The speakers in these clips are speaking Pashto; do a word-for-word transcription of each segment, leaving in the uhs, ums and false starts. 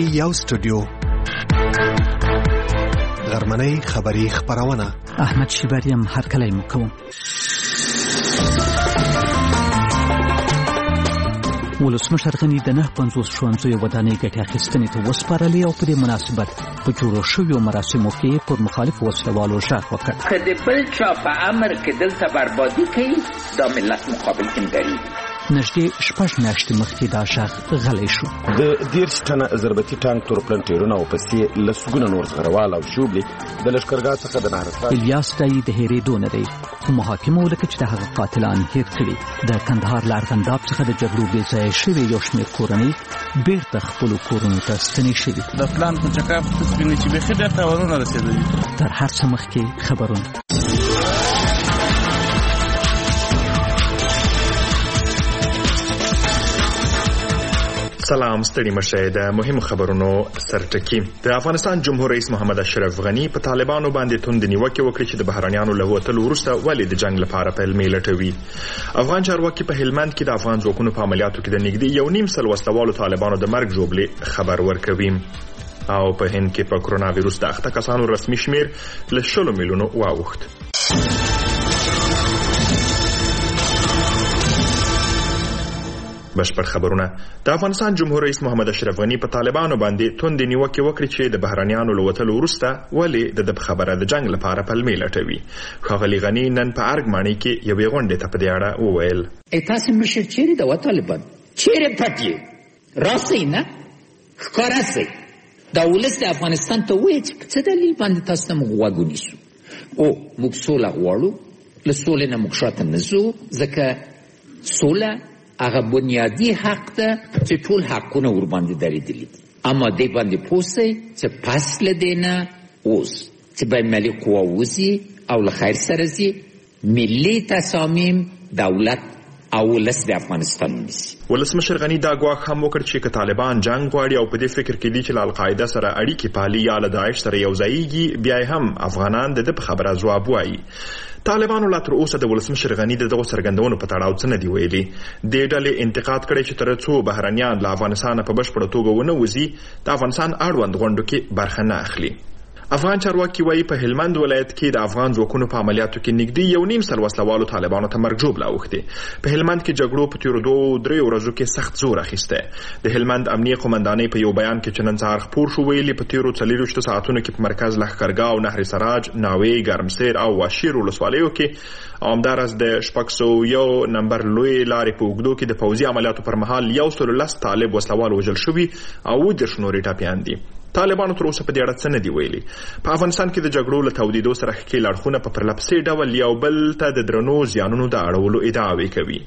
یو سټوډیو غرمنۍ خبری خبرونه احمد شیبریم هر کله مو کوم. ولسمشر غني د نه پنځوس ښوونځیو ودانۍ ګټې اخیستنې ته وسپارلې او په دې مناسبت په جوړو شویو مراسمو کې پر مخالف وسلوالو غږ وکړ. که د بل چا په امر کې دلته بربادي کوي دا ملت مقابل کې دریږي. نږدې شپږ میاشتې مخکې دا غږ غلی شو. د دېرش ټنه ضربتي ټانک تورپلن ټیرونه او پسې لسګونه نور زغروال او شوبلې د لښکرګاه څخه د نهرستان الیاس دایي د هېرېدو نه دی. خو محاکمه ولکه چې د هغه قاتلان هېر کړي. د کندهار له ارغنداب څخه د جګړو بې ځایه شوې یو شمېر کورنۍ بېرته خپلو کورونو ته ستنې شوي. د پلان په چکر تصمیم چې بیخي ډېر تاوانونه رسېدلي. تر هر څه مخکې خبرونه. سلام ستړي مشه د مهمو خبرونو سرټکی. د افغانستان جمهور رئیس محمد اشرف غنی په طالبانو باندې توند نیوکه وکړه چې د بهرانيانو له وتلو وروسته ولې د جنگ لپاره پیلمې لټوي. افغان چارواکي په هلمند کې د افغان ځواکونو په عملیاتو کې د نږدې یو نیم سل وسلوالو طالبانو د مرګ جوړلې خبر ورکوي. او په هند کې په کرونا وایروس د اخته کسانو رسمي شمیر له شلو میلیونو واوښت. بشپړ خبرونه. د افغانستان جمهور رئیس محمد اشرف غنی په طالبانو باندې توند نیوکه وکړه چې د بهرانيانو له وتلو وروسته ولې د خبره د جنگ لپاره پلمې لټوي. ښاغلي غنی نن په ارګ ماڼۍ کې یوې غونډې ته په دې اړه وویل: ای تاسو مشر چیرې د طالبان چیرې پټي راسي نه ښکارا سي دا ولس د افغانستان ته وایي چې څه دلیل باندې تاسو ته موږ وګونیسو او موږ سوله غواړو. له سولې نه موږ شاته نه ځو ځکه سوله هغه بنیادی حق ده چې ټول حقونه ور باندې درېدلي دي. اما دې باندې پوسي چې پس له دینه اوس چې بین ملي قوا وزي او له خیر سره زی ملي تصامیم دولت او ولس د افغانستان نیسي. ولسمشر غنی دا ګواښ هم وکړ چې که طالبان جنگ غواړي او په دې فکر کې دي چې له القاعده سره اړیکې پالي یا له داعش سره یو ځایږي بیا هم افغانان د په خبره ځواب وایي. طالبانو لا تر اوسه د ولسمشر غنی دغه څرګندونو په تړاو څه نه دی ویلي. د ډلې انتقاد کړی چې تر څو بهرانيان له افغانستان په بشپړه توګه ونه وځي د افغانستان اړوند غونډو کې برخه نه اخلي. افغان چارواکي وایي په هلمند ولایت کې د افغان ځواکونو په عملیاتو کې نږدې یو نیم سل وسلوالو طالبانو ته مرګ ژوبله اوښتې. په هلمند کې جګړو په تېرو دوو درېیو ورځو کې سخت زور اخیستی. د هلمند امنیه قومندانۍ په یو بیان کې چې نن سهار خپور شو ویلي په تېرو څلېرویشتو ساعتونو کې په مرکز لښکرګاه او نهر سراج، ناوې، ګرمسیر او واشیر ولسوالیو کې او همداراز د شپږ سوه یو نمبر لویې لارې په اوږدو کې د پوځي عملیاتو پر مهال یو سل لس طالب وسلوال وژل شوي او اووه دېرش نورې ټپیان دي. طالبانو تر اوسه په دې اړه څه نه دي ویلي. په افغانستان کې د جګړو له تودېدو سره ښکېل اړخونه په پرلپسې ډول یو بل ته د درنو زیانونو د اړولو ادعاوې کوي.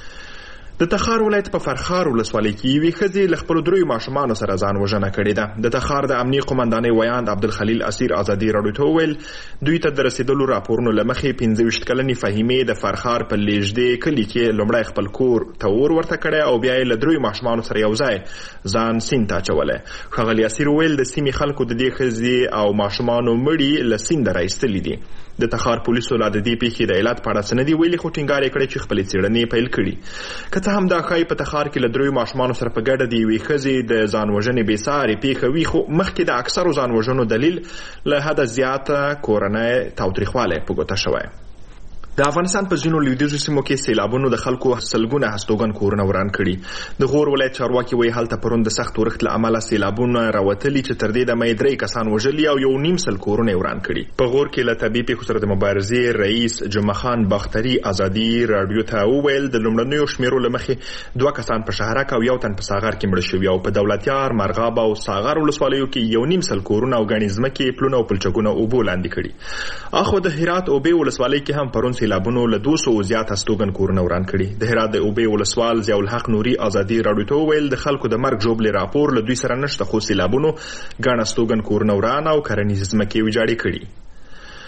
د تخار ولایت په فرخار ولسوالۍ کې یوې ښځې له خپلو دریو ماشومانو سره ځان وژنه کړې ده. د تخار د امنیې قومندانۍ ویاند عبدالخلیل اسیر ازادي راډیو ته وویل دوی ته د رسېدلو راپورونو له مخې پنځه ویشت کلنې فهیمې د فرخار په لیږدې کلي کې لومړی خپل کور ته اور ورته کړی او بیا یې له دریو ماشومانو سره یو ځای ځان سیند ته اچولی. ښاغلي اسیر وویل د سیمې خلکو د دې ښځې او ماشومانو مړي له سینده راایستلي دي. د تخار پولیسو لا د دې پیښې د علت په اړه څه نه دي ویلي خو ټینګار یې کړی چې خپلې څېړنې پیل کړي. که څه هم دا ښایي په تخار کې له دریو ماشومانو سره په ګډه د یوې ښځې د ځان وژنې بې سارې پیښه وي خو مخکې د اکثرو ځان وژنو دلیل له حده زیاته کورنی تاوتریخوالی په ګوته شوی. د افغانستان په ځینو لویدیځو سیمو کې سیلابونو د خلکو سلګونه هستوګن کورونه وران کړي. د غور ولایت چارواکي وایي هلته پرون د سخت اورښت له امله سیلابونه راوتلي چې تر دې دمه یې درې کسان وژلي او یو نیم سل کورونه یې وران کړي. په غور کې له طبیعي پیښو سره د مبارزې رئیس جمعه خان باختري ازادي راډیو ته وویل د لومړنیو شمیرو له مخې دوه کسان په شهرک او یو تن په ساغر کې مړه شوي او په دولتیار، مرغاب او ساغر ولسوالیو کې یو نیم سل کورونه او ګڼې ځمکې، پلونه او پلچکونه اوبو لاندې کړي. اخو د هرات اوبې ولسوالۍ کې هم پرون سیلابونو له دوه سوه زیات هستوګن کورونه وران کړي. د هرات د اوبې ولسوال ضیاء الحق نوري ازادي راډیو ته وویل د خلکو د مرګ ژوبلې راپور له دوی سره نشته خو سیلابونو ګڼ هستوګن کورونه وران او کرنیزې ځمکې ویجاړې کړي.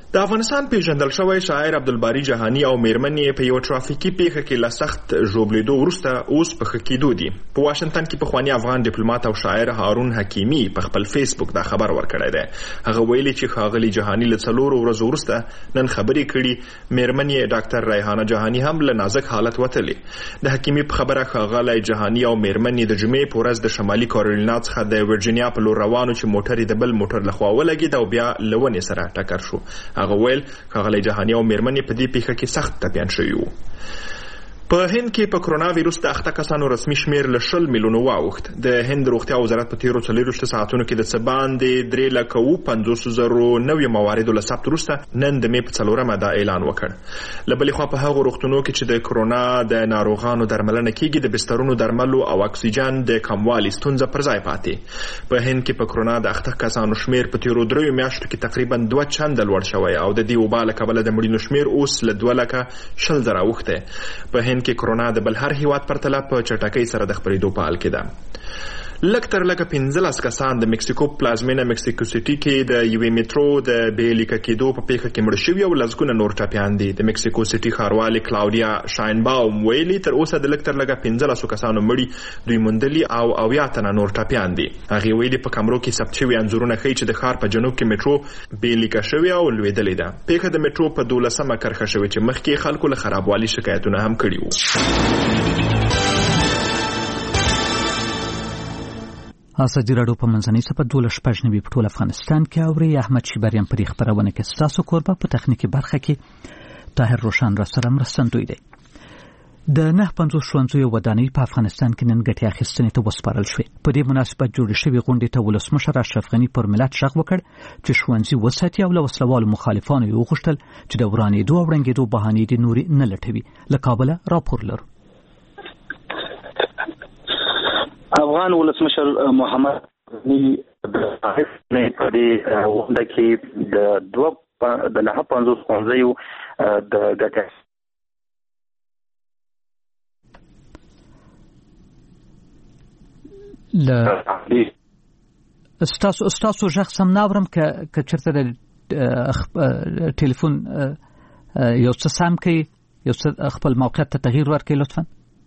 د افغانستان پیژندل شوی شاعر عبدالباری جهانی او میرمنې په یو ترافیکي پیښه کې له سخت ژوبلیدو وروسته اوس په ښه کېدو دي. په واشنګټن کې پخواني افغان ډیپلوماټ او شاعر هارون حکیمي په خپل فیسبوک دا خبر ورکړی دی. هغه ویلي چې ښاغلي جهانی له څلورو ورځو وروسته نن خبرې کړي. میرمنې ډاکټر ریحانه جهانی هم له نازک حالت وتلې. د حکیمي په خبره ښاغلی جهانی او میرمنې د جمعې په ورځ د شمالي کارولینا څخه د ورجینیا په لور روانو چې موټر یې د بل موټر لخوا ولګېد او بیا له ونې سره ټکر شو. هغه ویل ښاغلی جهاني او میرمنې په دې پیښه کې سخت ټپیان شوي وو. په هند کې په کرونا ویروس د اخته کسانو رسمي شمیر له شل میلیونو واوښت. د هند روغتیا وزارت په تیرو څلوېښتو ساعتونو کې د څه باندې درې لکه اووه پنځوس زرو نویو مواردو له ثبت وروسته نن د مې په څلورمه دا اعلان وکړ. له بلې خوا په هغو روغتونونو کې چې د کرونا د ناروغانو درملنه کیږي د بسترونو درملو او اکسیجن د کموالي ستونزه پر ځای پاتې. په هند کې په کرونا د اخته کسانو شمیر په تیرو دریو میاشتو کې تقریبا دوه چنده لوړ شوی او د دې وبا له کبله د مړینو شمیر اوس له دوه لکه شل زره اوښتی. په هند کې کرونا د بل هر هیواد پرتله په چټکۍ سره د خپرېدو په حال کې ده. لږ تر لږه پنځلس کسان د مکسیکو پلازمینه مکسیکو سیټي کې د یوې میټرو د بې لیکه کېدو په پیښه کې مړه شوي او لسګونه نور ټپیان دي. د مکسیکو سیټي ښاروالې کلاودیا شاینباوم ویلي تر اوسه د لږ تر لږه پنځلسو کسانو مړي دوی موندلي او اویا تنه نور ټپیان دي. هغې ویلي په کمرو کې ثبت شوي انځورونه ښیي چې د ښار په جنوب کې میټرو بې لیکه شوې او لوېدلې ده. پیښه د میټرو په دولسمه کرښه شوې چې مخکې خلکو له خرابوالي شکایتونه هم کړي وو. ازادي راډیو په منځنۍ صفحه دولس شپږ نوي په ټول افغانستان کې اوري. احمد شیبریان پر خبرونه کې ستاسو کوربه په تخنیکی برخه کې طاهر روشن را سره مرستندوی دی. د نه پنځوس ښوونځیو ودانۍ په افغانستان کې نن ګټې اخیستنې ته وسپارل شوې. په دې مناسبت جوړې شوې غونډې ته ولسمشر اشرف غني پر ملت غږ وکړ چې ښوونځي وساتي او له وسلوالو مخالفانو یې وغوښتل چې د ورانېدو او ړنګېدو بهانې دې نورې نه لټوي. له کابله راپور لرو. افغان ولسمشر محمد غني د نه په دې غونډه کې د دوه د نه پنځوس ښوونځیو د ګټې ل ستاسو ستاسو ژغ سم ناورم که که چېرته د ټلیفون یو څه سم کوي یو څه خپل موقعیت ته تغییر ورکړئ لطفا.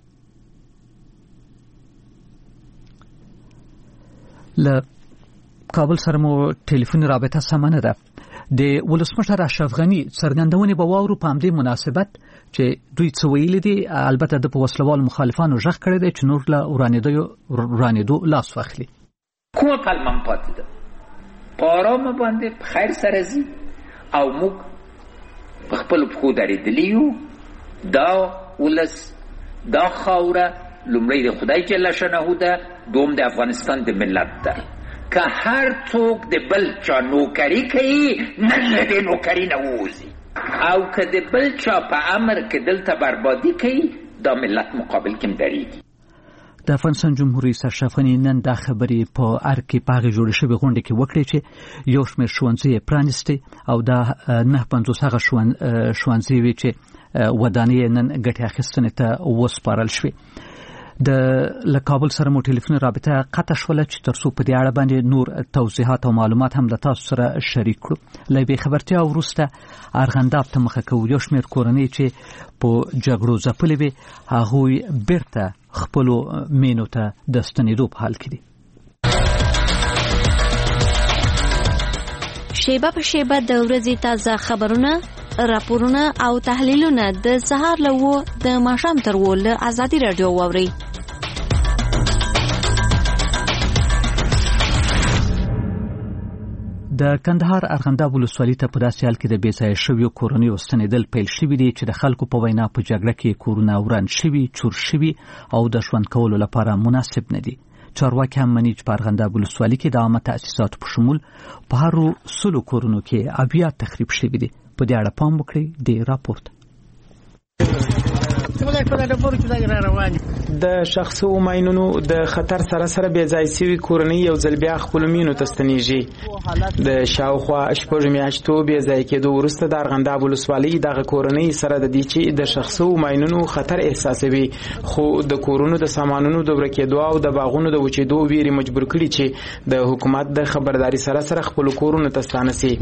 له کابل سره مو ټلیفوني رابطه سمه نه ده. د ولسمشر اشرف غني څرګندونې به واورو په همدې مناسبت چې دوی څه ویلي دي. البته د په وسلوال مخالفانو غږ کړی دی چې نور له ورانېدو لاس واخلي. کومه پلمه پاتې ده په آرامه باندې په خیر سره ځي او موږ په خپلو پښو درېدلي یو. دا ولس دا خاوره لومړی د خدای جل شانه ده، دوم د افغانستان د ملت ده. که هر څوک د بل چا نوکری کوي نن له دې نوکري نه ووځي او که د بل چا په امر کې دلته بربادي کوي دا ملت مقابل کې درېږي. د افغانستان جمهور رئیس اشرف غني نن دا خبرې په ار کې په هغې جوړې شوې غونډې کې وکړې چې یو شمېر ښوونځي یې پرانیستې او دا نه پنځوس هغه ښوونځي وې چې ودانۍ نن ګټې اخیستنې ته وسپارل شوې. د له کابل سره مو ټلیفوني رابطه قطع شوله چې تر څو په دې اړه باندې نور توضیحات او معلومات هم له تاسو سره شریک کړو. له بې خبرتیا وروسته ارغنداب ته مخه کوو. یو شمېر کورنۍ چې په جګړو ځپلې وې هغوی بیرته خپلو مینو ته د ستنېدو په حال کې دي. شیبه په شیبه د ورځې تازه خبرونه، راپورونه او تحلیلونه د سهار له اووه د ماښام تر اووه له ازادي راډیو واورئ. د کندهار ارغنداب ولسوالۍ ته په داسې حال کې د بې ځایه شویو کورنیو ستنېدل پیل شوي دي چې د خلکو په وینا په جګړه کې کورونه وران شوي، چور شوي او د ژوند کولو لپاره مناسب نه دي. چارواکي هم مني چې په ارغنداب ولسوالۍ کې د عامه تاسیساتو په شمول په هرو سلو کورونو کې اویا تخریب شوي دي. په دې اړه پام وکړئ د راپورت. دا په ډبرو کې دا روان د شخصي ماینونو د خطر سره سره بې ځای شوي کورنۍ یو ځل بیا خپلو مینو ته ستنېږي. د شاوخوا شپږ میاشتو بې ځای کېدو وروسته د ارغنداب ولسوالۍ دغه کورنۍ سره د دې چې د شخصي ماینونو خطر احساسوي خو د کورونو د سامانونو د ورکېدو او د باغونو د وچېدو ویرې مجبور کړي چې د حکومت د خبرداري سره سره خپلو کورونو ته ستانه سي.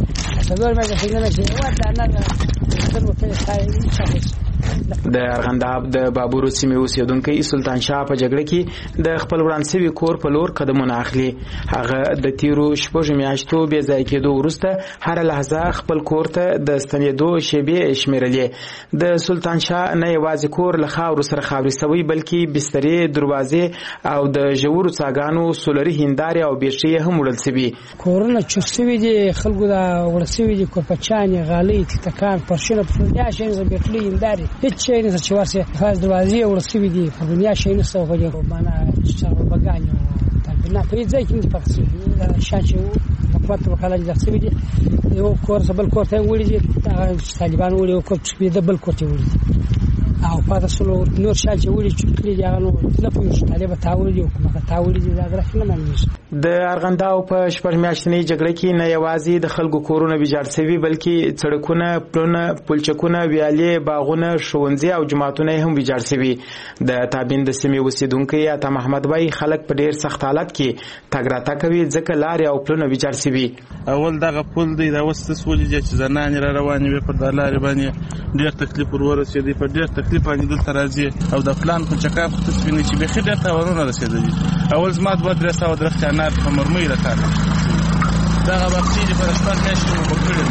د ارغنداب د بابورو سیمې اوسیدونکي سلطان شاه په جګړه کې د خپل وران سوي کور په لور قدمونه اخلي. هغه د تیرو شپږ میاشتو بې ځای کېدو وروسته هره لحظه خپل کور ته د ستنېدو شیبې شمیرلې. د سلطان شاه نه یوازې کور له خاورو سره خاورې سوی بلکې بسترې، دروازې او د ژورو څاګانو سولري هندارې او بیټرۍ هم وړل سوي. کورونه چوس سوي دي، خلکو دا وړل سوي دي، کورپچانې، غالۍ، تکان، پرشونه، په دنیا شي بیټرۍ، هندارې هیڅ شی نه چې ورسه خاص دروازې ورسوي دي په دنیا شي نه څه غوړي معنا چې بګانې ته بنا په ځای کې پخې شاشه حکومت وکاله ځخصوي دي یو کور بل کور ته وړي دي طالبان وړي او کور چې بل کور ته وړي او په تاسو نور شال چې وړي چې کلی ځای نو نه پوهیږي طالب تاوړي دي حکومت تاوړي دي دا درخه نه مانځي. د ارغنداو په شپږ میاشتنۍ جګړه کې نه یوازې د خلکو کورونه ویجاړ شوي بلکې سړکونه، پلونه، پلچکونه، ویالې، باغونه، ښوونځي او جوماتونه هم ویجاړ شوي. د تابین د سیمې اوسیدونکي عطا محمد وایي خلک په ډېر سخت حالت کې تګ راتګ کوي ځکه لارې او پلونه ویجاړ شوي. اول دغه پل دی دا اوس څه سولې چې زنانې را روانې وي پر دا لارې باندې ډېر تکلیف ور ورسېدی، په ډېر تکلیف باندې دلته راځي او د پلان په چکاپ تصوینې چې بیخي ډېر تاوانونه رسېدلي. اول زما دوه درې سوه درختې انار په مرمۍ راکاږي دغه باغچې دي په شپږ میاشتې مو کړې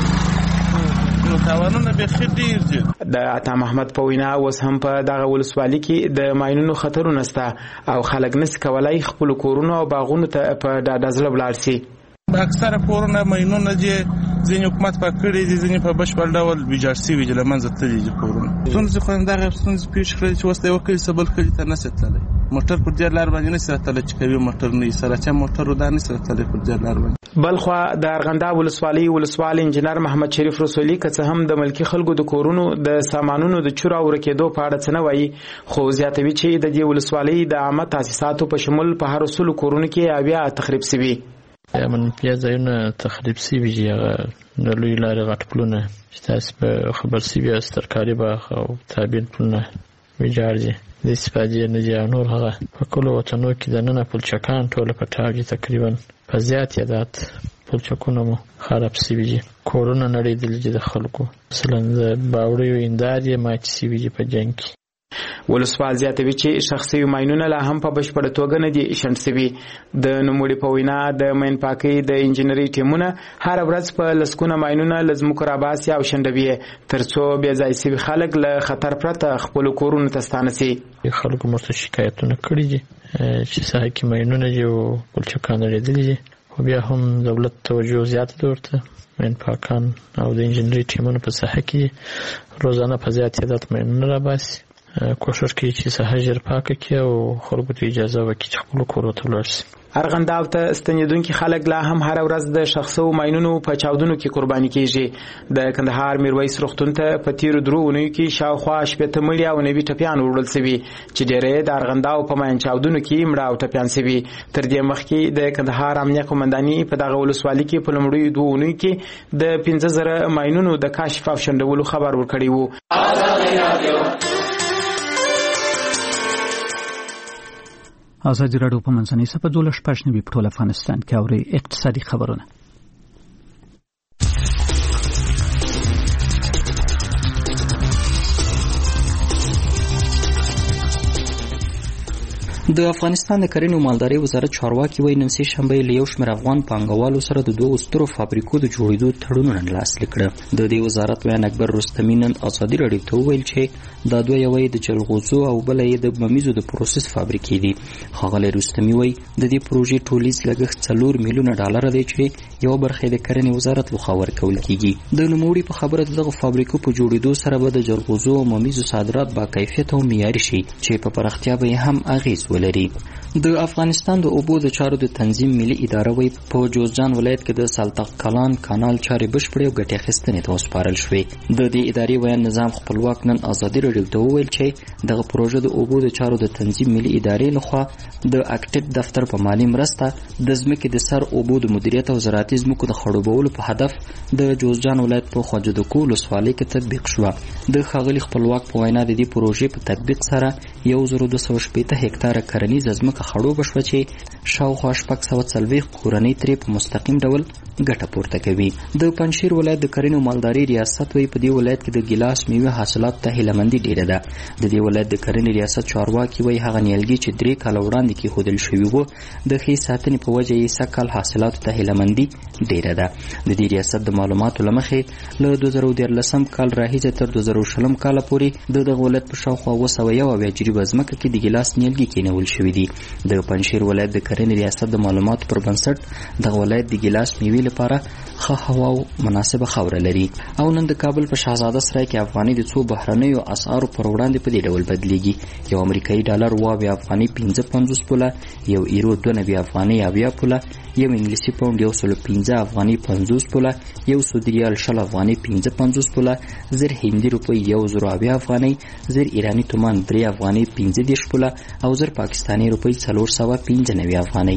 دي نو تاوانونه بیخي ډېر دي. د عطا محمد په وینا اوس هم په دغه ولسوالۍ کې د ماینونو خطرونه شته او خلک نسي کولی خپلو کورونو او باغونو ته په ډاډه زړه ولاړ سي. اکثره کورونه ماینونه چې ځینې حکومت پاک کړي دي، ځینې په بشپړ ډول ویجاړ شوي دي، له منځه تللي دي کورونه. ستونزې خو همدغه ستونزې پېښې کړلې چې اوس د یوه کلي څخه بل کلي ته نشي تللی. موټر پر دې لار باندې نشي راتللی چې کوي موټر نه وي سراچه موټر دا نشي راتللی پر دې لار باندې. بلخوا د ارغنداب ولسوالۍ ولسوال انجینر محمد شریف رسولي که څه هم د ملکي خلکو د کورونو د سامانونو د چور او ورکېدو په اړه څه نه وایي خو زیاتوي چې د دې ولسوالۍ د عامه تاسیساتو په شمول په هر سلو کورونو کې اویا تخریب شوي. منفي ځایونه تخریب شوي دي، هغه د لوی لارې غټ پلونه چې تاسو په خبر شوي یاست، ترکاري باغ او تابین پلونه ویجاړ دي، د استفادې نه دي. نور هغه په کلو وطنو کې دننه پلچکان ټوله په ټاپ دي، تقریبا په زیات تعداد پلچکونه مو خراب شوي دي. کورونه نړېدلي دي د خلکو، مثلا د باوړیو هندارې ماتې شوي دي په جنګ کې. ولسوال زیاتوي چې شخصي ماینونه لا هم په بشپړه توګه نه دي شنډ شوي. د نوموړي په وینا د ماین پاکۍ د انجینري ټیمونه هره ورځ په لسګونه ماینونه له ځمکو راباسي او شنډوي تر څو بې ځای شوي خلک له خطر پرته خپلو کورونو ته ستانه سي. خلکو مرته شکایتونه کړي دي چې ساحه کې ماینونه دي او پلچکان نړېدلي دي، خو بیا هم دولت توجه زیاته ده ورته. ماین پاکان او د انجینري ټیمونه په ساحه کې روزانه په زیات تعداد ماینونه راباسي، کوشش کوي چې ساحه ژر پاکه کړي او خلکو ته اجازه ورکړي چې خپلو کورو ته ولاړ شي. ارغنداب ته ستنېدونکي خلک لا هم هره ورځ د شخصي ماینونو په چاودنو کې قرباني کیږي. د کندهار میرویس روغتون ته په تیرو درو اونیو کې شاوخوا شپېته مړي او نوي ټپیان وړل شوي چې ډېری د ارغنداب په ماین چاودنو کې مړه او ټپیان شوي. تر دې مخکې د کندهار امنیه قومنداني په دغه ولسوالۍ کې په لومړیو دوو اونیو کې د پنځه زره ماینونو د کشف او شنډولو خبر ورکړی و. ازادي راډیو په منځنۍ صفحه دوله شپږ نوي په ټول افغانستان کې اوري اقتصادي خبرونه. د افغانستان د کرنې او مالدارۍ وزارت چارواکي وایي نن سه شنبه له یو شمېر افغان پانګوالو سره د دوه سترو فابریکو د جوړېدو تړونونه لاسلیک کړه. د دې وزارت ویان اکبر رستمی نن ازادي راډیو ته وویل چې دا دوه یوه د جلغوزو او بله یې د ممیزو د پروسس فابریکې دي. ښاغلی رستمی وایي د دې پروژې ټولیز لګښت څلور میلیونه ډالره دی چې یوه برخه د کرنې وزارت لخوا ورکول کیږي. د نوموړي په خبره د دغو فابریکو په جوړېدو سره به د جلغوزو او ممیزو صادرات با کیفیت او معیاري شي چې په پراختیا به یې هم اغېز ولري. د افغانستان د اوبو د چارو د تنظیم ملي اداره وی په جوزجان ولایت کې د سالتق کلان کانال چارې بشپړې او ګټې اخیستنې ته وسپارل شوې. د دې ادارې ویان نظام خپلواک نن ازادي راډیو ته وویل چې دغه پروژه د اوبو د چارو د تنظیم ملي ادارې لخوا د اکټیب دفتر په مالی مرسته د ځمکې د سر اوبو د مدیریت او زراعتي ځمکو د خړوبولو په هدف د جوزجان ولایت په خوجدکو ولسوالۍ کې تطبیق شوه. د ښاغلي خپلواک په وینا د دې پروژې په تطبیق سره یو زر دوه سوه شپېته هکتاره کرنیزه ځمکه خړوبه شوه چې شاوخوا شپږ سوه څلوېښت کورنۍ ترې په مستقیم ډول ګټه پورته کوي. د پنجشیر ولایت د کرنې او مالدارۍ ریاست وی په دې ولایت کې د ګیلاس میوې حاصلات ته هیلهمندي ډیره ده. د دې ولایت د کرنې ریاست چارواکي وی هغه نیالګي چې درې کاله وړاندې کېښودل شوي وو د ښې ساتنې په وجه یې سږ کال حاصلاتو ته هیلهمندي ډیره ده. د دې ریاست د معلوماتو له مخې له دوه زره دیارلسم کال راهیسې تر دوه زره شلم کاله پورې د دغه ولایت په شاوخوا اوه سوه یو اویا جریبه ځمکه کې د ګیلاس نیالګي کېنول شوي دي. د پنجشیر ولایت د کرنې ریاست د معلوماتو پر بنسټ دغه ولایت د ګیلاس میوې لپاره ښه هوا او مناسبه خاوره لري. او نن د کابل په شهزاده سرای کې افغاني د څو بهرنیو اسعارو پر وړاندې په دې ډول بدلیږي. یو امریکایي ډالر اوه اویا افغاني پنځه پنځوس پوله، یو ایرو دوه نوي افغاني اویا پوله، یو انګلیسي پاونډ یو سلو پنځه افغاني پنځوس پوله، یو سعودي ریال شل افغاني پنځه پنځوس پوله، زر هندي روپۍ یو زر اویا افغاني، زر ایراني تومان درې افغاني پنځه دېرش پوله او زر پاکستاني روپۍ څلور سوه پنځه نوي افغاني.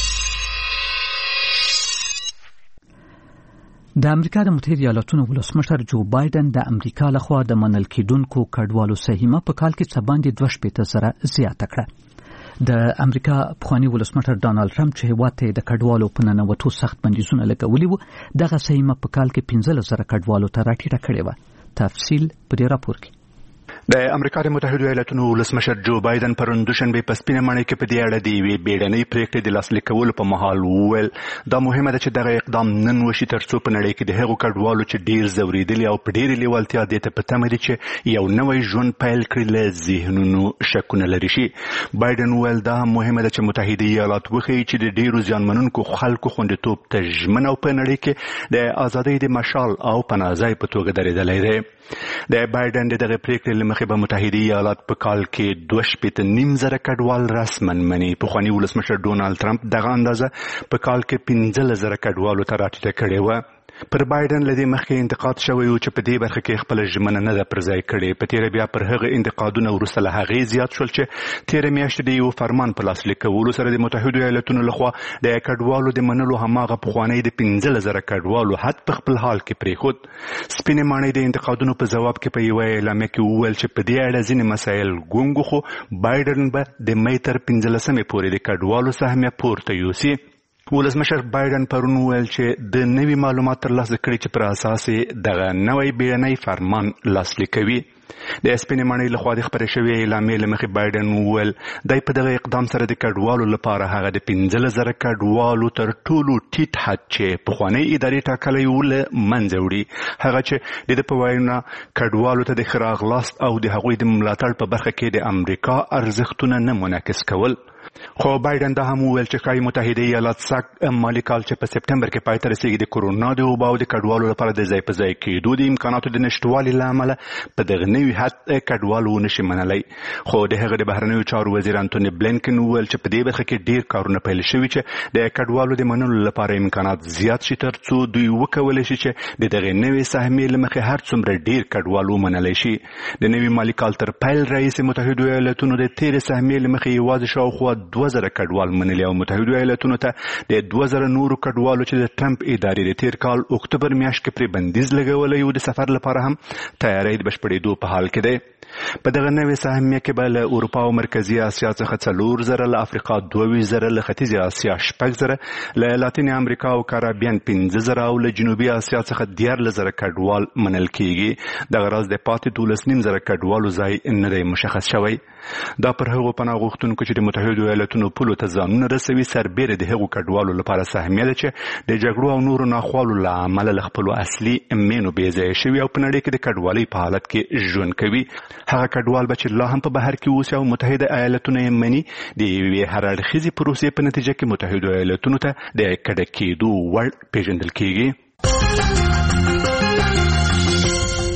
د امریکا د متحده ایالاتونو ولسمشر جو بایدن د امریکا لخوا د منل کېدونکو کډوالو سهمه په کال کې څه باندې دوه شپېته زره زیاته کړه. د امریکا پخوانی ولسمشر ډانالډ ټرمپ چې هېواد ته د کډوالو په ننوتو سخت بندیزونه لګولي وو، دغه سهمه په کال کې پنځلس زره کډوالو ته راټیټه کړې وه. تفصیل په دې راپور کې. د امریکا د متحده ایالاتونو ولسمشر جو بایدن پرون دوشنبه په سپینه ماڼۍ کې په دې اړه د یوې بیړنۍ پریکړې د لاسلیک کولو په مهال وویل دا مهمه ده چې دغه اقدام نن وشي ترڅو په نړۍ کې د هغو کډوالو چې ډیر ځورېدلي او په ډېرې لیوالتیا دې ته په تمه دي چې یو نوی ژوند پیل کړي له ذهنونو شکونه لرې شي. بایدن وویل دا هم مهمه ده چې متحده ایالات وښیي چې د ډیرو زیانمنونکو خلکو خوندیتوب ته ژمن او په نړۍ کې د ازادۍ د مشال او پناه ځای په توګه درېدلی دی. د بایدن د دغه پریکړې له مخې به متحده ایالات په کال کې دوه شپېته نیم زره کډوال رسمن مني. پخواني ولسمشر ډونالډ ټرمپ دغه اندازه په کال کې پنځلس زره کډوالو ته راټیټه کړې وه. پر بایدن له دې مخکې انتقاد شوی و چې په دې برخه کې خپله ژمنه نه ده پر ځای کړې. په تېره بیا پر هغه انتقادونه وروسته له هغې زیات شول چې تېره میاشت د یو فرمان په لاسلیک کولو سره د متحدو ایالتونو لخوا د کډوالو د منلو هماغه پخوانی د پنځلس زره کډوالو حد په خپل حال کې پرېښود. سپینې ماڼۍ د انتقادونو په ځواب کې په یوه اعلامیه کې وویل چې په دې اړه ځینې مسایل ګونګ خو بایدن به د می تر پنځلسمې پورې د کډوالو سهمیه پورته یوسي. ولسمشر بایدن پرون وویل چې د نوي معلومات ترلاسه کړي چې پر اساس یې دغه نوی بیړنی فرمان لاسلیک کوي. د سپینې ماڼۍ لخوا د خپرې شوې اعلامیې له مخې بایدن وویل دی په دغه اقدام سره د کډوالو لپاره هغه د پنځلس زره کډوالو تر ټولو ټیټ حد چې پخوانۍ ادارې ټاکلی و له منځه وړي. هغه چې د ده په وینا کډوالو ته د ښه راغلاست او د هغوی د ملاتړ په برخه کې د امریکا ارزښتونه نه منعکس کول. خو بایدن دا هم وویل چې ښایي متحده ایالات سږ مالي کال چې په سپتمبر کې پای ته رسېږي د کورونا د وبا او د کډوالو لپاره د ځای په ځای کېدو د امکاناتو د نشتوالي له امله په دغه نوي حد کډوال ونشي منلی. خو د هغه د بهرنیو چارو وزیر انتوني بلینکن وویل چې په دې برخه کې ډېر کارونه پیل شوي چې د کډوالو د منلو لپاره امکانات زیات شي تر څو دوی وکولی شي چې د دغې نوې سهمې له مخې هر څومره ډېر کډوال ومنلی شي. د نوي مالي کال تر پیل راهیسې متحدو ایالتونو د تېرې سهمې له مخې یوازې شاوخوا دوه زره کډوال منلي او متحدو ایالتونو ته د دوه زره نورو کډوالو چې د ټرمپ ادارې د تېر کال اکتوبر میاشت کې پرې بندیز لګولی و د سفر لپاره هم تیاری د بشپړېدو په حال کې دی. په دغه نوې سهمیه کې به له اروپا او مرکزي اسیا څخه څلور زره، له افریقا دوه ویشت زره، له ختیځې اسیا شپږ زره، له لاتین امریکا او کارابین پنځه زره او له جنوبي اسیا څخه دیارلس زره کډوال منل کېږي. دغه راز د پاتې دولس نیم زره کډوالو ځای نه دی مشخص شوی. دا پر هغو پناه غوښتونکو چې د متحدو ایالتونو پولو ته ځانونه رسوي سربیره د هغو کډوالو لپاره سهمیه ده چې د جګړو او نورو ناخوالو له امله له خپلو اصلي مینو بې ځایه شوي او په نړۍ کې د کډوالۍ په حالت کې ژوند کوي. هغه کډوال به چې لا هم په بهر کې اوسي او متحده ایالتونه یې مني د یوې هر اړخیزې پروسې په نتیجه کې متحدو ایالتونو ته د کډه کېدو وړ پیژندل کېږي.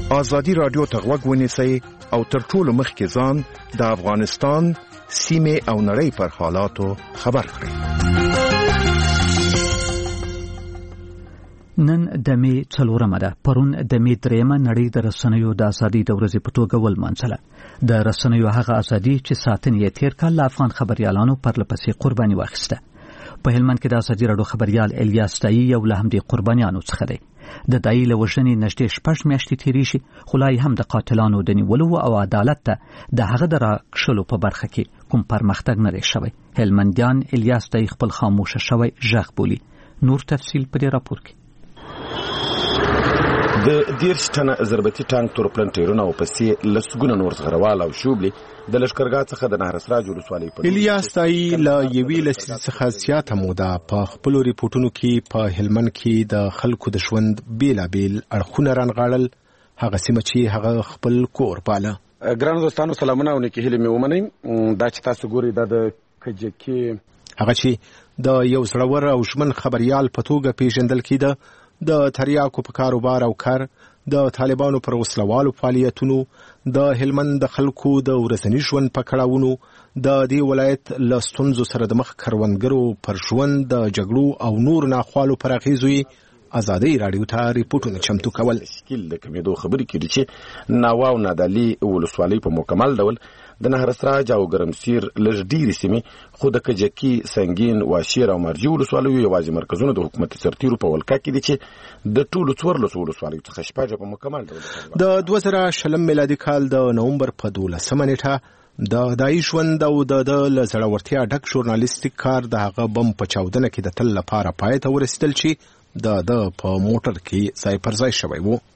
ازادي رادیو ته غوږ ونیسئ او تر ټولو مخکې ځان د افغانستان سیمه او نړۍ پر حالاتو خبر کړئ. نن د می څلورمه ده. پرون د می درېمه نړۍ د رسنیو د ازادۍ د ورځې په توګه ولمانځله. د رسنیو هغه ازادي چې ساتنې یې تیر کال له افغان خبریالانو پرله پسې قرباني واخیسته. په هلمند کې د ازادي راډیو خبریال الیاس دایی یو له همدې قربانیانو څخه دی. د دایی له وژنې نږدې شپږ میاشتې تېرې شي، خو لا هم د قاتلانو د نیولو او عدالت ته د هغه د راکشلو په برخه کې کوم پرمختګ نه دی شوی. هلمندیان الیاس دایی خپل خاموشه شوی غږ بولي. نور تفصیل په دې راپور کې. د دیرش ټنه ضربتي ټانک تورپلن ټیرونه او پسې لسګونه نور زغروال او شوبلي د لشکرګاه څخه د نهرسراج ولسوالۍ په الیاس دایی له یوې لسیزې څخه زیاته موده په خپلو ریپورټونو کې په هلمند کې د خلکو د ژوند بیلابیل اړخونه رانغاړل، هغه سیمه چې هغه خپل کور باله. ګرانو دوستانو سلامونه او نیکې هیلې مې ومنئ. دا چې تاسو ګورئ دا د کجکي هغه چې د یو زړور او ژمن خبریال په توګه پیژندل کېده، د تریاکو په کاروبار او کار، د طالبانو پر وسلوالو فعالیتونو، د هلمند د خلکو د ورځني ژوند په کړاوونو، د دې ولایت له ستونزو سره د مخ کروندګرو پر ژوند د جګړو او نور ناخوالو پر اغېزو یې ازادي راډیو ته ریپورټونه چمتو کول. شکل د کمیدو خبرې کړي چې ناوا او نادالي ولسوالۍ په مکمل ډول د نهرسراج او ګرمسیر لږ ډېرې سیمې، خو د کجکي، سنګین، واشیر او مرجي ولسوالیو یوازې مرکزونه د حکومتي سرتیرو په ولکه کې دي چې د ټولو څوارلسو ولسوالیو څخه شپږ په مکمل ډول د دوه زره شلم میلادي کال د نومبر په دولسمه نیټه د دایی ژوند او د له زړورتیا ډک ژورنالیستیک کار د هغه بم په چاودنه کې د تل لپاره پای ته ورسېدل چې د د په موټر کې ځای پر ځای شوی و.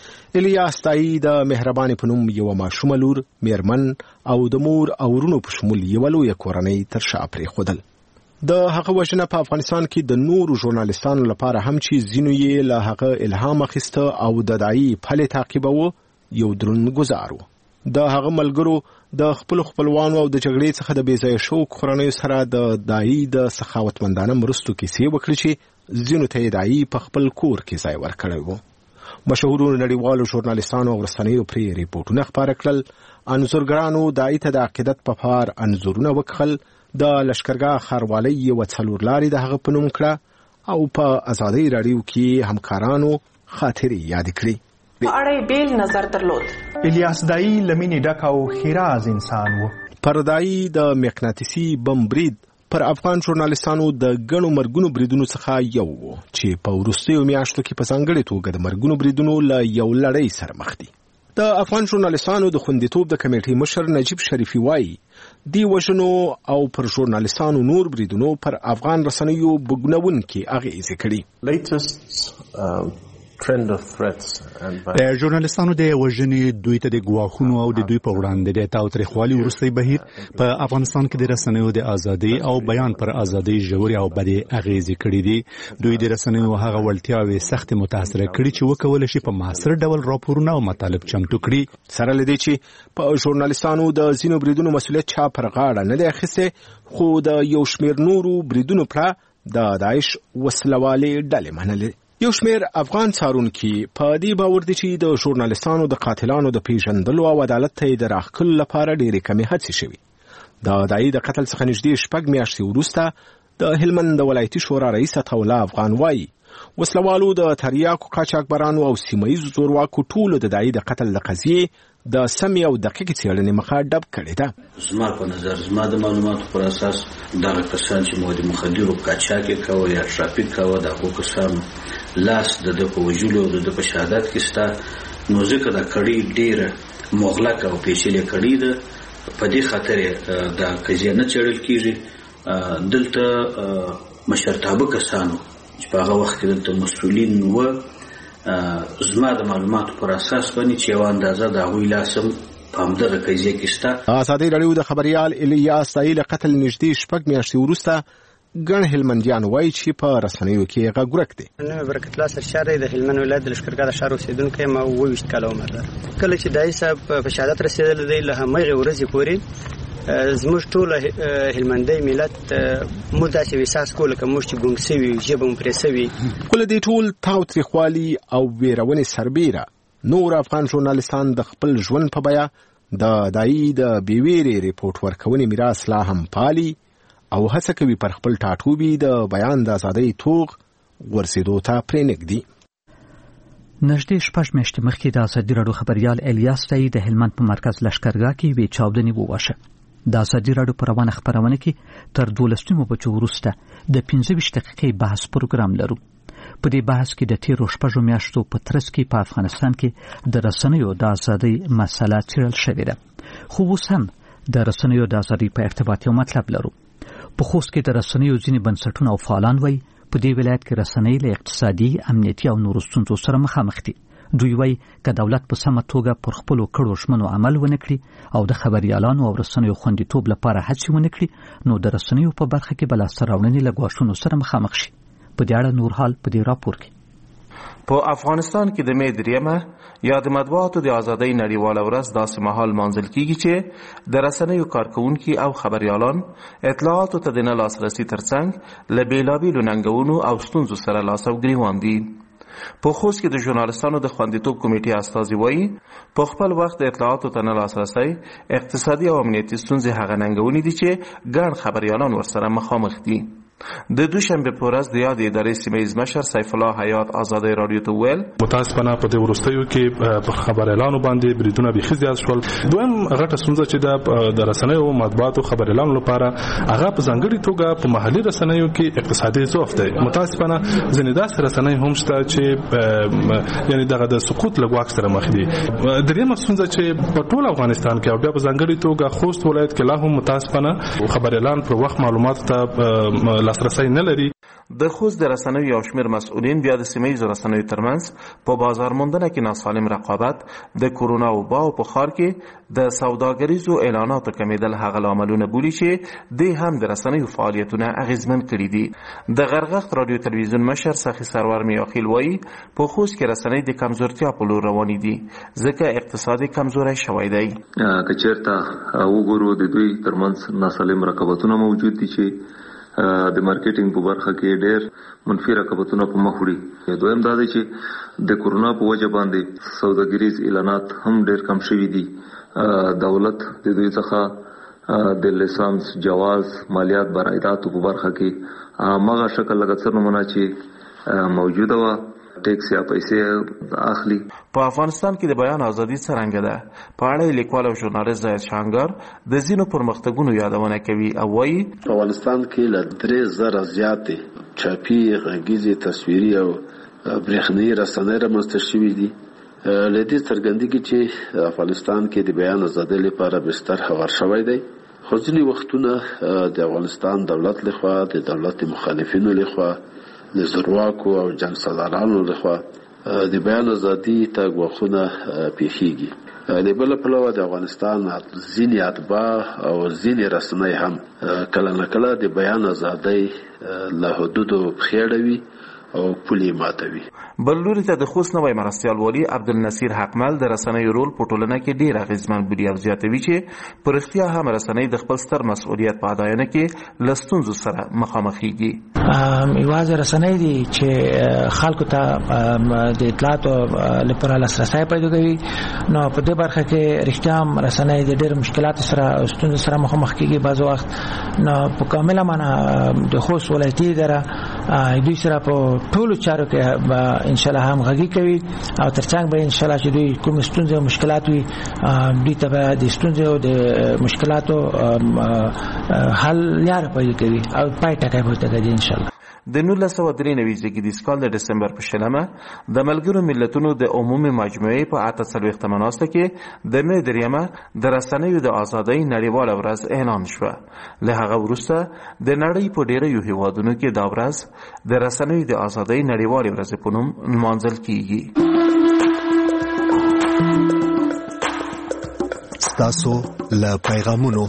الیاس دایی د مهربانې په نوم یوه ماشومه لور، میرمن او د مور او ورونو په شمول یوه لویه کورنۍ تر شا پرېښودل. د هغه وژنه په افغانستان کې د نورو ژورنالیستانو لپاره هم چې ځینو یې له هغه الهام اخیسته او د دایی پلې تعقیباوه یو دروند ګزار و. د هغه ملګرو د خپلو خپلوانو او د جګړې څخه د بې ځایه شوو کورنیو سره د دایی د سخاوتمندانه مرستو کیسې وکړې چې ځینو ته یې دایی په خپل کور کې ځای ورکړی و. مشهورو نړیوالو ژورنالیستانو او رسنیو پرې ریپورټونه خپاره کړل. انځورګرانو دایی ته د عقیدت په پار انځورونه وکښل. د لشکرګاه ښاروالۍ یوه څلورلارې د هغه په نوم کړه او په ازادۍ راډیو کې همکارانو خاطرې یادې کړې. په اړه یې بیل نظر درلود. الیاس دایی له مینې ډک او ښېراز انسان و. پر دایی د مقناطیسي بم برید پر افغان ژورنالیستانو د ګڼو مرګونو بریدونو څخه یو و چې په وروستیو میاشتو کې په ځانګړې توګه د مرګونو بریدونو له یو لړۍ سره مخ دي. د افغان ژورنالیستانو د خوندیتوب د کمیټې مشر نجیب شریفي وایي دې وژنو او پر ژورنالیستانو نور بریدونو پر افغان رسنیو بګنونکي اغېزې کړي. د ژورنالیستانو د وژنې دوی ته د ګواښونو او د دوی په وړاندې د تاوتریخوالي وروستی بهیر په افغانستان کې د رسنیو د ازادۍ او بیان پر ازادۍ ژورې او بدې اغېزې کړي دي. دوی د رسنیو هغه وړتیاوې سختې متاثره کړي چې وکولی شي په معاصر ډول راپورونه او مطالب چمتو کړي. سره له دې چې په ژورنالیستانو د ځینو بریدونو مسؤلیت چا پر غاړه نه دی اخیستی، خو د یو شمېر نورو بریدونو پړه د داعش وسلوالې ډلې منلې. یو شمېر افغان څارونکي په دې باور دي چې د ژورنالیستانو د قاتلانو د پیژندلو او عدالت ته د راښکلو لپاره ډېرې کمې هڅې شوي. د دایی د قتل څخه نږدې شپږ میاشتې وروسته د هلمند د ولایتي شورا رئیس عطاالله افغان وایي وسلوالو د تریاکو قاچاقبرانو او سیمه ییزو زورواکو ټولو د دایی د قتل د قضیې د سمې او دقیقې څېړنې مخه ډب کړې ده. زما په نظر زما د معلوماتو پر اساس دغه کسان چې مواد مخدرو قاچاق یې کاوه یا ټرافیک کاوه د هغو کسانو لاس د ده په وژلو او د ده په شهادت کې شته. نو ځکه دا کړۍ ډېره مغلقه او پیچلې کړۍ ده، په دې خاطر یې دا قضیه نه څېړل کېږي. دلته مشرتابه کسانو چې په هغه وخت کې دلته مسؤلین وه زما د معلوماتو پر اساس باندې چې یو اندازه د هغوی لاسم په همدغه قضیه کې شته. ازادي راډیو د خبریال الیاس دایی له قتل نږدې شپږ میاشتې وروسته ګڼ هلمندیان وایي چې په رسنیو کې غږ ورک دی. نو برکت الله سرشار د هلمند ولایت د لشکرګاه د ښار اوسېدونکی یم او اووه ویشت کاله عمر لرم. کله چې دایی صاحب په شهادت رسېدلی دی له همغې ورځې پورې زموږ ټول هلمندی ملت مو داسې احساس کوو لکه موږ چې ګونګ سوي ژبه مو پرې سوي. خو له دې ټول تاوتریخوالي او ویرونې سربیره نور افغان ژورنالیستان د خپل ژوند په بیه د دایي د بیویرې ریپورت ورکونې میراث لا هم پالي او هڅه کوي پر خپل ټاټوبي د بیان د ازادۍ توغ ورسېدو ته پرېنږدي. نږدې شپږ میاشتې مخکې د ازادي راډیو خبریال الیاس تایي د هلمند په مرکز لښکرګاه کې یوې چاودنې ووژه. د ازادي راډیو په روانه خپرونه کې تر دولس نیمو بجو وروسته د پنځه ویشت دقیقې بحث پروګرام لرو. په دې بحث کې د تیرو شپږو میاشتو په ترڅ کې په افغانستان کې د رسنیو د ازادۍ مسله څېړل شوې ده. خو اوس هم د رسنیو د ازادۍ په ارتباط یو مطلب لرو. په خوست کې د رسنیو ځینې بنسټونه او فعالان وایي په دې ولایت کې رسنۍ له اقتصادي، امنیتي او نورو ستونزو سره مخامخ دي. دوی وایي که دولت په سمه توګه پر خپلو کړو ژمنو عمل ونه کړي او د خبریالانو او رسنیو خوندیتوب لپاره هڅې ونه کړي نو د رسنیو په برخه کې به لاسته راوړنې له ګواښونو سره مخامخ شي. په دې اړه نور حال په دې راپور کې. په افغانستان کې د مې دریمه یا د مطبوعاتو د ازادۍ نړیواله ورځ داسې مهال مانځل کیږي چې د رسنیو کارکونکي او خبریالان اطلاعاتو ته د نه لاسرسي ترڅنګ له بېلابېلو ننګونو او ستونزو سره لاس او ګریوان دي. په خوست کې د ژورنالستانو د خوندیتوب کمیټې استازي وایي په خپل وخت د اطلاعاتو ته نه لاسرسی اقتصادي او امنیتي ستونزې هغه ننګونې دي چې ګڼ خبریالان ورسره مخامخ دي. د دوشنبه په ورځ د یادې ادارې سیمه‌ییز مشر سیف الله حیات ازادۍ راډیو ته وویل متاسفانه په دې وروستیو کې په خبریالانو باندې بریدونه بیخي زیات شول. دویم غټه ستونزه چې د رسنیو مطبوعاتو خبریالانو لپاره هغه په ځانګړي توګه په محلي رسنیو کې اقتصادي ضعف دی. متاسفانه ځینې داسې رسنۍ هم شته چې یعنی دغه د سقوط له ګواښ سره مخ دي. دریمه ستونزه چې په ټول افغانستان کې او بیا په ځانګړي توګه خوست ولایت کې لا هم متاسفانه خبریالان پر وخت معلومات ته لاسرسی نه لري. د خوست د رسنیو یو شمېر مسؤلین بیا د سیمه‌ییزو رسنیو ترمنځ په بازار موندنه کې ناسالم رقابت، د کورونا وبا او په ښار کې د سوداګریزو اعلاناتو کمیدل هغه لاملونه بولي چې د هم د رسنیو فعالیتونه اغیزمن کړي دي. د غرغښت راډیو تلویزیون مشر سخي سرور میاخیل وایي په خوست کې رسنۍ د کمزورتیا په لور روانې دي ځکه اقتصادي کمزوري شوی دی. که چېرته وګورو د دوی ترمنځ ناسالم رقابتونه موجود دي چې د مارکیټینګ په برخه کې ډېر منفي رقابتونه په مخ وړي. دویم دا دی چې د کورونا په وجه باندې سوداګریز اعلانات هم ډېر کم شوي دي. دولت د دوی څخه د لیسانس، جواز، مالیات، برایداتو په برخه کې هغه شکل لکه څه نمونه چې موجوده وه ټیکس یا پیسې اخلي. په افغانستان کې د بیان ازادي څرنګه ده؟ په اړه لیکوال او ژورنالیست زاهد شهنګار د ځینو پرمختګونو یادونه کوي او وایي په افغانستان کې له درې زره زیاتې چاپي، غږیزې، تصویري او برېښنایي رسنۍ رامنځته شوي دي. له دې څرګندېږي چې افغانستان کې د بیان ازادۍ لپاره بستر هوار شوی دی. خو ځینې وختونه د افغانستان دولت لخوا د دولت مخالفینو لخوا د زورواکو او جنګ سالارانو لخوا د بیان ازادي ته ګواښونه پیښیږي. د بل پلوه د افغانستان ځینې اتباع او ځینې رسنۍ هم کله نه کله د بیان ازادۍ له حدودو پښې اړوي او پولې ماتوي. بل لوري ته د خوست نوی مرستیال والي عبدالنصیر حقمل د رسنیو رول په ټولنه کې ډیر اغیزمن بولي او زیاتوي چې په رښتیا هم رسنۍ د خپل ستر مسؤلیت په اداینه کې له ستونزو سره مخامخېږي. یوازې رسنۍ دي چې خلکو ته د اطلاعاتو لپاره لاسرسی پیدا کوي. نو په دې برخه کې رښتیا هم رسنۍ د ډېر مشکلاتو سره ستونزو سره مخامخ کېږي. بعض وخت نو په کامله معنا د خوست ولایتي اداره دوی سره په ټولو چارو کې ان شاء الله هم غږی کوي او ترڅنګ به ان شاء الله چې دوی کوم ستونزې او مشکلات وي دوی ته به د ستونزې او د مشکلاتو حل لاره پیدا کوي او پای ټکی به ورته کوي ان شاء الله. د نولس سوه درې نوي زېږدیز کال د ډسمبر په شلمه د ملګرو ملتونو د عمومي مجموعې په اته څلوېښتمه ناسته کې د مې دریمه د رسنیو د ازادۍ نړیواله ورځ اعلان شوه. له هغه وروسته د نړۍ په ډېرو هېوادونو کې دا ورځ د رسنیو د ازادۍ نړیوالې ورځې په نوم نمانځل کیږي. ستاسو له پیغامونو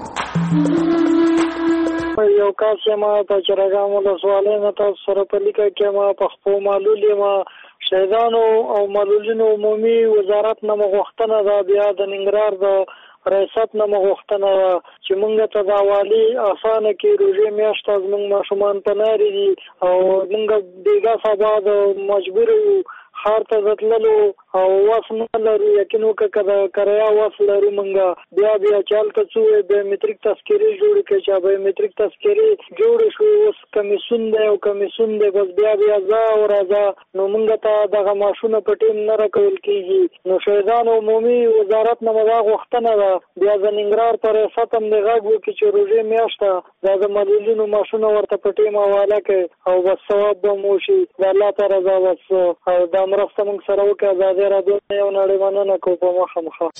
یو کار چې ما په چرګام ولسوالۍ نه تاسو سره په لیکه کې ما په خپل معلولي ما شهیدانو او معلولینو عمومي وزارت نه مغوښتنه ده بیا د ننګرهار د ریاست نه مغوښتنه ده چې موږ ته د والي اسانه کې روژې میاشت زموږ ماشومان په ناري دي او موږ بیګا سبا د مجبور یو ښار ته تللو او واس نه لرو یقین وکړه د کریا واس لرو مونږ بیا بیا چال کڅو به میټریک تذکری جوړ کړي چې به میټریک تذکری جوړ شو اوس کمیسون دی او کمیسون دی بس بیا بیا ځا او راځه نو مونږ ته دغه ماشونه په ټیم نه راکول کیږي نو شهیدان عمومي وزارت نه مغه غوښتنه ده بیا د ننګرهار پر ختم دی غږ وکړي چې روزه میاشته دا د مدلینو ماشونه ورته په ټیم حواله کړي او بس ثواب به مو شي د الله تعالی رضا بس او دا مرسته موږ سره وکړه ازادي راډیو یو نړۍ مننه کوم په مخه مخه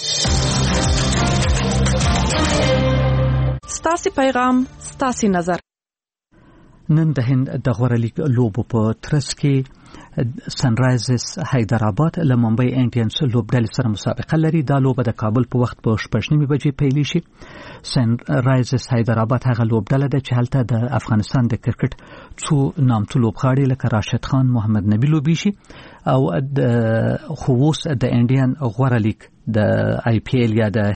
ستاسو پیغام ستاسو نظر نن د هند د غوړلیک لوبو په ترڅ کې سنرایزرز حیدرآباد له ممبئی انډینز لوبډلې سره مسابقه لري دا لوبه د کابل په وخت په شپږ نیمې بجې پیل شي سنرایزرز حیدرآباد هغه لوبډله ده چې هلته د افغانستان د کرکټ څو نامتو لوبغاړي لکه راشد خان محمد نبی لوبي شي او د خووس د انډین غوړلیک د آی پی ایل یا د